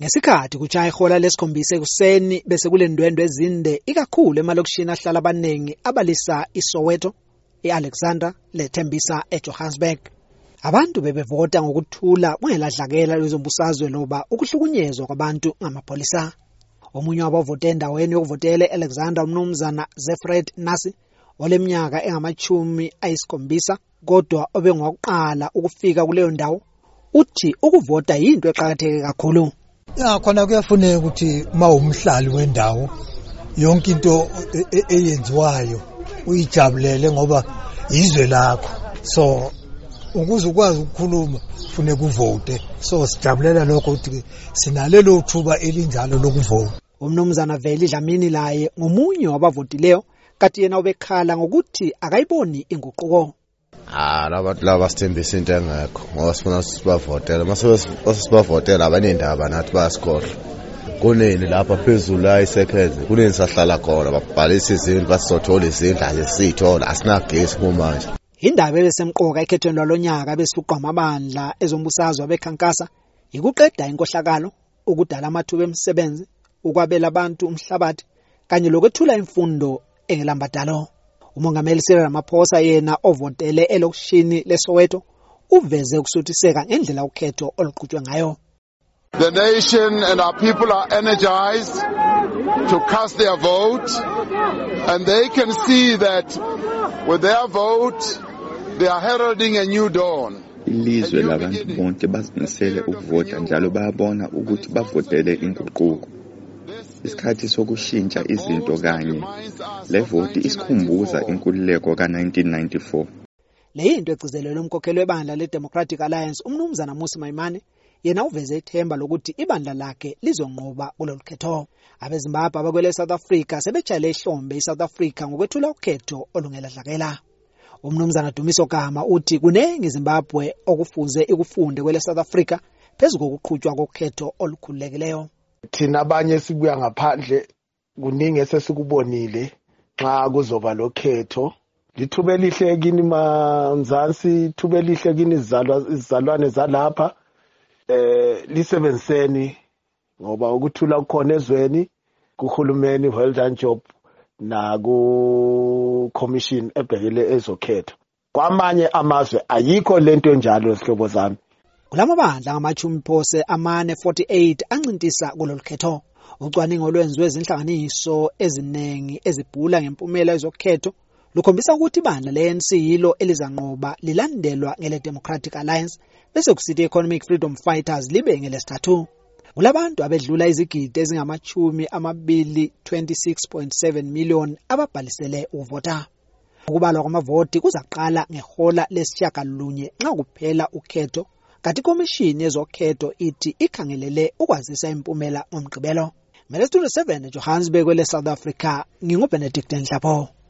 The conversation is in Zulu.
Ngesikhathi kuchaya ihola lesikhombisa ekuseni bese kulendwendwe ezinde ikakhulu emalokishini ahlala abaningi abalisa iSoweto, iAlexandra leThembisa eJohannesburg. Abantu bebevota ngokuthula kungeladlakela lezombusazwe loba ukuhlukunyezwa kwabantu ngamapolisa. Omunye wabavote endaweni yokuvotela eAlexandra umnumzana Zefred Nasi oleminyaka engama-70 kodwa obengokuqala ukufika kuleyo ndawo uthi ukuvota yinto eqhakatheke kakhulu. Khona kuyafuneka ukuthi mawumhlali wendawo yonke into eyenziwayo uyijabulele ngoba izwe lakho. So ukuze ukwazi ukukhuluma kufuneka uvote. So sijabulela lokho ukuthi sinalelo thuba elinjalo lokuvota. Umnumzana Veli Dlamini laye ngomunye wabavotileyo kathi yena ubekhala ngokuthi akayiboni inguquko. Laba sithembisa into engekho ngoba sifuna sibavotela mase sibavotela abanendaba nathi bayasikhohlwa kunini lapha phezulu la iseconds kunini sahlala khona babhalisa izindlu basizothola izindlu azisithola asinagesi kumanje. Indaba ebesemqoka ekhethweni lwalonyaka besifuqwa amabandla ezombusazwe abekhankasa ikuqeda inkohlakalo ukudala amathuba emisebenzi ukwabela abantu umhlabathi kanye lokwethula imfundo engelambadalo. Umongameli Cyril Ramaphosa yena ovotele elokishini leSoweto uveze ukusuthiseka ngendlela ukhetho oluqhutshwe ngayo. The nation and our people are energized to cast their vote, and they can see that with their vote they are heralding a new dawn. Ilizwe labantu bonke bazimisele ukuvota njalo bayabona ukuthi bavotele inguquko. Isikhathi sokushintsha izinto kanye le voti isikhumbuza inkululeko ka1994. Le into egcizelelwe umkhokheli webandla leDemocratic Alliance umnumzana Mmusi Maimane yena uveze ithemba lokuthi ibandla lakhe lizonqoba kulolu khetho. AbeZimbabwe abakwele South Africa sebejayele ihlombe iSouth Africa ngokwethula ukhetho olungeladlakela. Umnumzana Dumiso Gama uthi kunengi iZimbabwe okufuze ikufunde kwele South Africa phezulu kokuqhutshwa kokhetho olukhululekileyo. Thina abanye sibuya ngaphandle kuningi esesikubonile xa kuzoba lokhetho. Lithuba elihle kini Mzansi, ithuba elihle kini izizalwane zalapha. Lisebenziseni ngoba ukuthula kukhona ezweni kuhulumeni well done job na ku commission ebhekele ezokhetho. Kwamanye amazwe ayikho lento enjalo sihlobo zami. Kulamabandla ngama-40 48 ancintisa kulolu khetho. Ucwaningo olwenziwe ezinhlanganiso eziningi ezibhula ngempumela ezokhetho lukhombisa ukuthi ibandla le-ANC yilo elizanqoba lilandelwa ngele Democratic Alliance bese kusithi Economic Freedom Fighters libe ngelesithathu. Kulabantu abedlula izigidi ezingama-20 26.7 million ababhalisele ukuvota. Ukubalwa kwamavoti kuzaqala ngehola lesishiyagalolunye nxa kuphela ukhetho. Kanti ikomishini yezokhetho ithi ikhangelele ukwazisa impumela ngomgqibelo. Mele 27 Johannesburg kwele South Africa nginguBenedict Nhlapho.